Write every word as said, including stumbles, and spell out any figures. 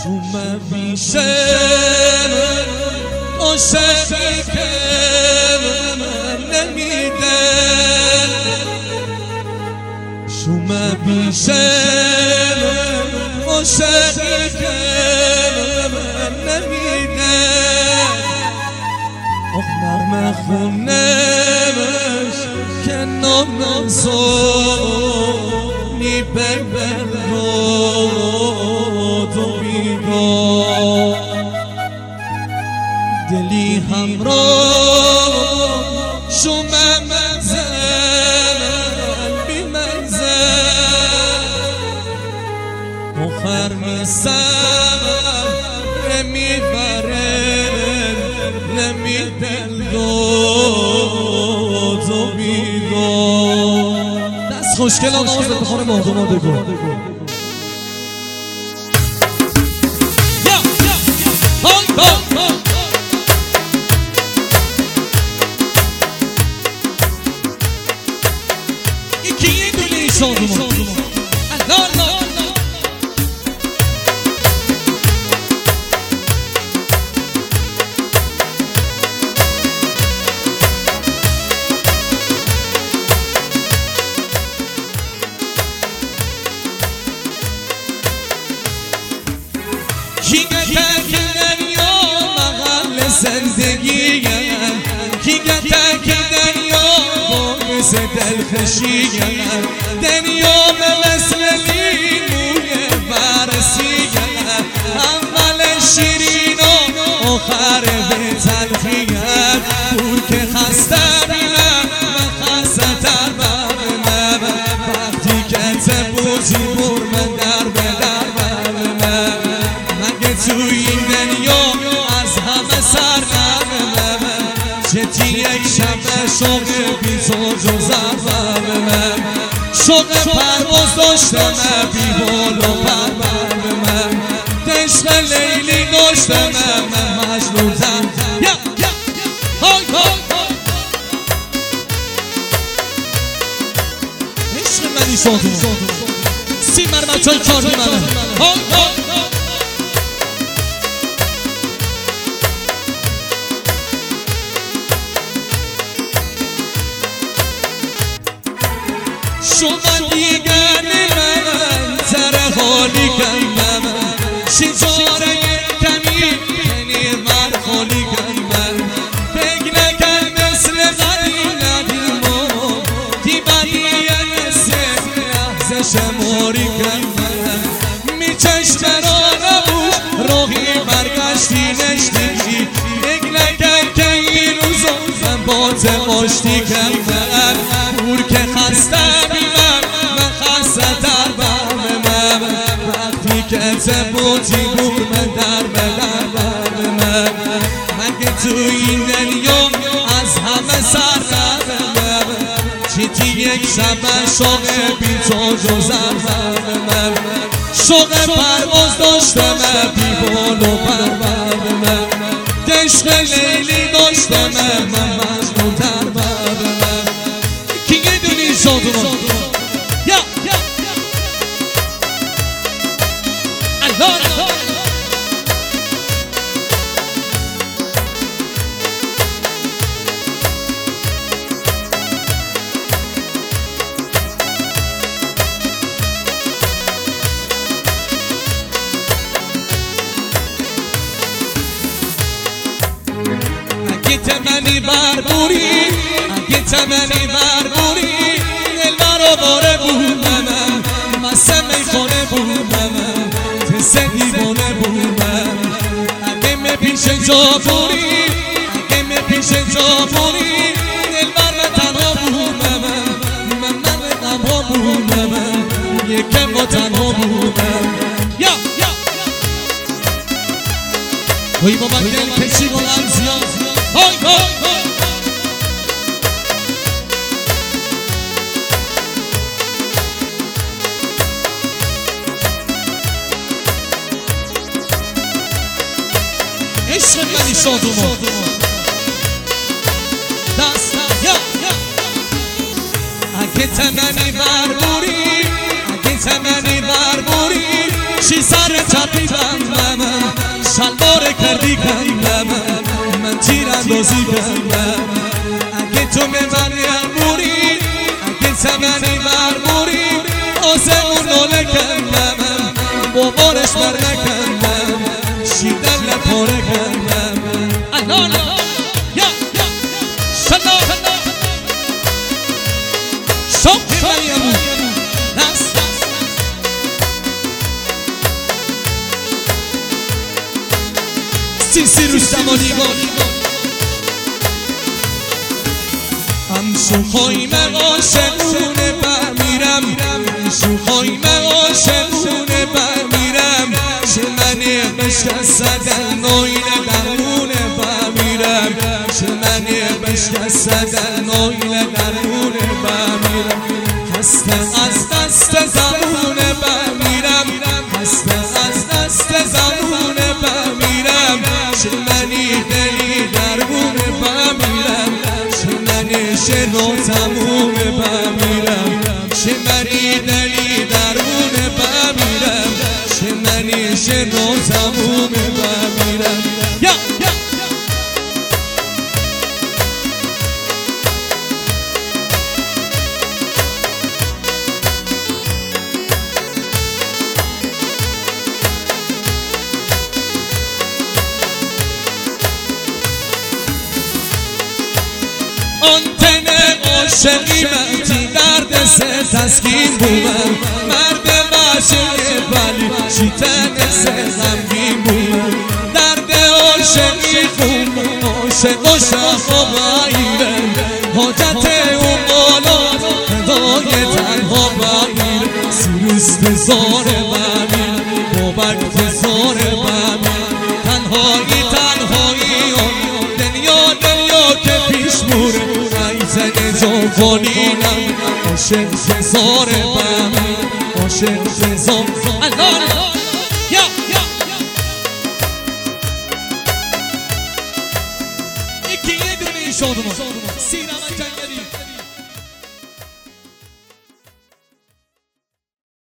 شومه بیشه عاشقی که نمیده شومه بیشه عاشقی که نمیده آخ نغمه خونمش که نام زنی ببر تو بیدار دلی همراه شومه منزل بی منزل آخر میسم نمیبره نمیدل تو بیدار دست خوشگل آماز بخوره مردم بگو یکی دونی شادمان الله الله کی گتک دریا مغل زندگیم کی گتک دریا باعث دلخوشیم دریا به مثل لیموی برسیم اول شیرین و آخر به تلخیم پور که خسته بینم و خسته تر برمم وقتی که تبوزی بور من در به در برمم تو این دنیا از همه سر نبرم چتی یک شب شوق بی تو جزر برم شوق پرواز داشتم بی بال و پر برم عشق لیلی داشتم مجنون‌تر های های عشق منی شادون سی مر بچه کار بیمنه های های شما دیگر من سر خالی کردم شیزاره کمی کنی من خالی کردم فکر نکن مثل غدی ندیمو دی بدی نسه لحظه شماری کردم می چشم را نبوش روحی برگشتی نشتی فکر نکن که این روزا من با تماشتی کردم پور که خسته تبوتی بور من در بدر برمم مگه تو این دنیا از همه سر ندارم چیتی یک شب شوق بی تو جزر برمم شوق پرواز داشتم بی بال و پر برمم عشق لیلی داشتم من مجنون‌تر برمم کی یه دونی شادمان اگه تمنی بربوری اگه تمنی بربوری دل مرا باره بودم مسه میخونه بودم تسه دیوانه بودم اگه می پیش جا بوری اگه می پیش جا بوری دل مرا تنها بودم من من تنها بودم یکم با تنها بودم یا یا وی بابا دل کشی بلند زیاد های های های عشق منی شادمان دست یا اگه تمنی بربوری اگه تمنی بربوری شی سر چپی بندم پاره کردی کندم من تیر اندازی کندم اگه تو به من یرموری اگه زمانی برموری آسمون رو نکندم بابارش بر نکندم شیدن لپاره کندم الله یا شلا شوقی مریم سیسی روستمانی گفت هم شوخای من عاشقونه بمیرم شوخای من عاشقونه بمیرم چه منی بشکستن نوین درمونه بمیرم چه منی بشکستن نوین درمونه بمیرم خسته از دست زمونه بمیرم خسته از دست زمونه بمیرم چه منی دلی درمونه بمیرم چه منی شنو تمومه بمیرم چه منی دلی درمونه بمیرم چه منی شنو تمومه بمیرم یا آنتن عاشقی من تی درد سه تسکین بومم مرد معشقی ولی شیطن سه غمگین بومم درد عاشقی خون عاشق و شخ و غیره حاجت اون بالات هدای تنها بمیر سیروس تزار بمیر بابک تزار بمیر تنهایی تنهایی دنیا دنیا که پیش موره ایزن جا کنینم عاشق تزار بمیر عاشق تزار الله یا یکی یه دونه شادمان سینما جنگلی